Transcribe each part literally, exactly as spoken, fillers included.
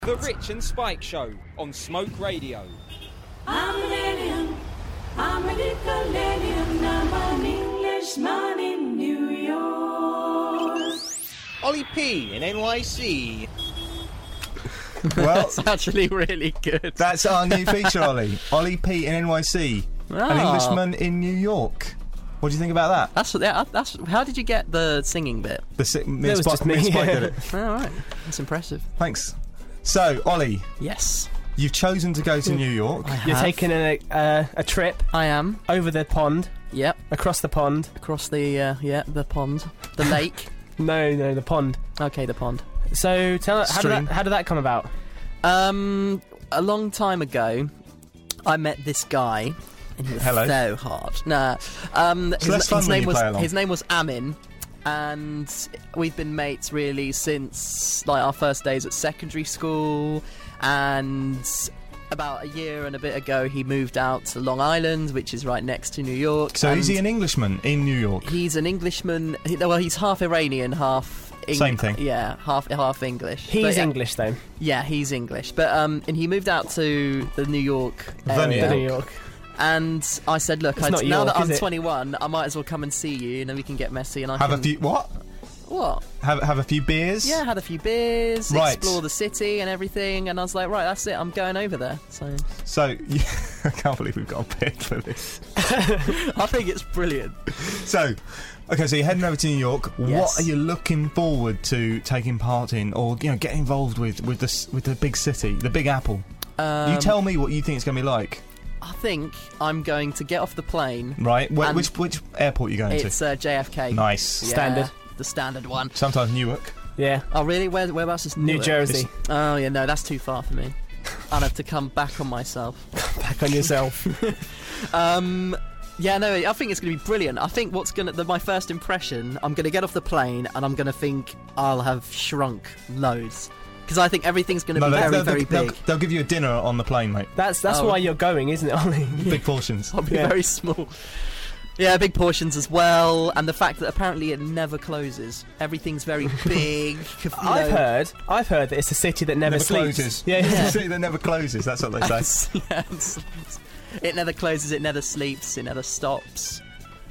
The Rich and Spike Show on Smoke Radio. I'm an alien, I'm a little alien, I'm an Englishman in New York. Ollie P in N Y C. Well, That's actually really good. that's our new feature, Ollie. Ollie P in N Y C. An Ah. Englishman in New York. What do you think about that? That's what. Yeah, that's. How did you get the singing bit? The si- me That and was Spike, just me and me, Spike yeah. did it. All right, that's impressive. Thanks. So, Ollie, Yes, you've chosen to go to New York. I You're have. taking a, uh, a trip I am. over the pond, Yep. across the pond. Across the uh, yeah the pond, the lake. No, no, the pond. Okay, the pond. So, tell how did, Stream. that, how did that come about? Um, a long time ago, I met this guy, and he was Hello. so hard. Nah, um, It's his, less fun his when name you was play along. his name was Amin, and we've been mates really since like our first days at secondary school, and about a year and a bit ago, he moved out to Long Island, which is right next to New York. So, is and he an Englishman in New York? He's an Englishman. He, well, he's half Iranian, half. Eng- Same thing. Yeah, half half English. He's But, yeah, English, though. yeah, he's English, but um, and he moved out to the New York The area. The New New York. And I said, look, It's I'd, not now York, that I'm is it? twenty-one, I might as well come and see you, and then we can get messy. And I Have can a few what? what? Have have a few beers? Yeah, had a few beers, Right. explore the city and everything, and I was like, right, that's it. I'm going over there. So So, yeah, I can't believe we've got a pick for this. I think it's brilliant. So, okay, so you're heading over to New York. Yes. What are you looking forward to taking part in, or you know, get involved with with the s- with the big city, the Big Apple? Um, you tell me what you think it's going to be like, I think I'm going to get off the plane. right? Wh- and which which airport are you going It's uh, J F K. to? Nice. Yeah, Standard. the standard one. Sometimes Newark. Yeah. Oh, really? Where whereabouts is New Newark? Jersey. Oh, yeah, no, that's too far for me. I'd have to come back on myself. Back on yourself. Um, yeah, no, I think it's going to be brilliant. I think what's going to, the, my first impression, I'm going to get off the plane and I'm going to think I'll have shrunk loads. Because I think everything's going to be they'll, very, they'll, very they'll, big. they'll give you a dinner on the plane, mate. That's that's Oh. why you're going, isn't it, Ollie? Big portions. I'll be Yeah. very small. Yeah, big portions as well, and the fact that apparently it never closes. Everything's very big. you I've know. heard. I've heard that it's a city that never, Never sleeps. closes. Yeah. It's yeah. a city that never closes. That's what they say. Yes. It never closes, it never sleeps, it never stops.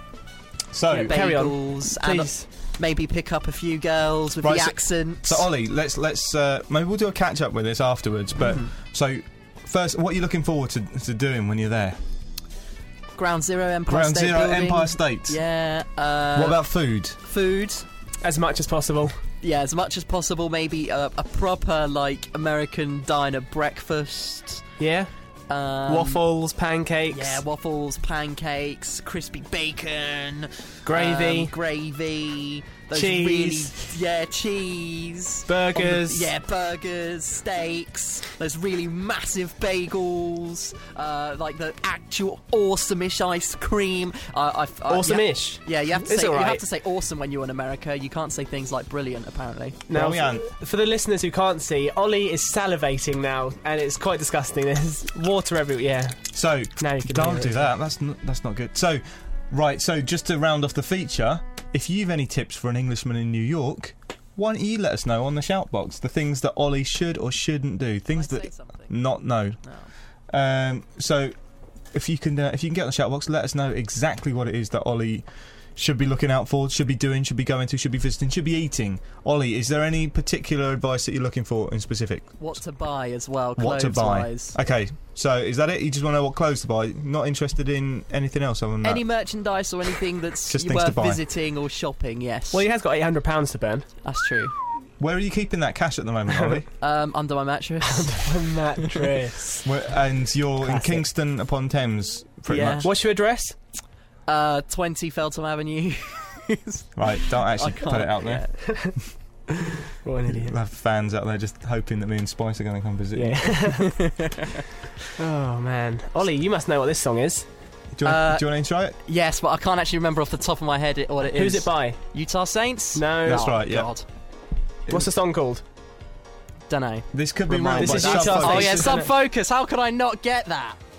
So, Yeah, carry on, Bagels, and please. maybe pick up a few girls with Right, the so- accent. so Ollie, let's let's uh, maybe we'll do a catch up with this afterwards. But so first, what are you looking forward to, to doing when you're there? Ground Zero, Empire Ground State Zero, Building. Empire State. Yeah. Uh, What about food? food? As much as possible. Yeah, as much as possible. Maybe a, a proper like American diner breakfast. Yeah. Um, Waffles, pancakes. Yeah, waffles, pancakes, crispy bacon, Gravy. um, gravy, those Cheese. really, yeah, cheese, Burgers. On the- yeah, burgers, steaks, those really massive bagels, uh, like the actual awesome-ish ice cream. Uh, I, I, Awesome-ish. Yeah, you have to It's say you alright. have to say awesome when you're in America. You can't say things like brilliant, apparently. Now, Well, we aren't. for, for the listeners who can't see, Ollie is salivating now, and it's quite disgusting. There's water everywhere. Yeah. So Now you can don't hear do it. that. That's not, that's not good. So, right. So just to round off the feature, if you've any tips for an Englishman in New York, why don't you let us know on the shout box the things that Ollie should or shouldn't do, things Can I that say something? not know. No. Um, so if you can, uh, if you can get on the shout box, let us know exactly what it is that Ollie should be looking out for, should be doing, should be going to, should be visiting, should be eating. Ollie, is there any particular advice that you're looking for in specific? What to buy as well, What to buy? clothes-wise. Okay, so is that it? You just want to know what clothes to buy? Not interested in anything else other than that? Any merchandise or anything that's Just things to worth buy. visiting or shopping, yes. Well, he has got eight hundred pounds to burn. That's true. Where are you keeping that cash at the moment, Ollie? Um, under my mattress. A mattress. Where, and you're Classic. in Kingston upon Thames, pretty Yeah. much. What's your address? uh, twenty Feltham Avenue. Right, don't actually I put can't, it out there. yeah. What an idiot. We'll have fans out there just hoping that me and Spice are going to come visit. you. Yeah. Oh, man. Ollie, you must know what this song is. Do you want Uh, to intro it? Yes, but I can't actually remember off the top of my head it, what it is. Who's it by? Utah Saints? No. That's Oh, right, yeah. God. What's the song called? Don't know. This could be Remind wrong, me. but This is Sub Utah Focus. Oh, yeah, Saints, isn't it? Sub Focus. How could I not get that?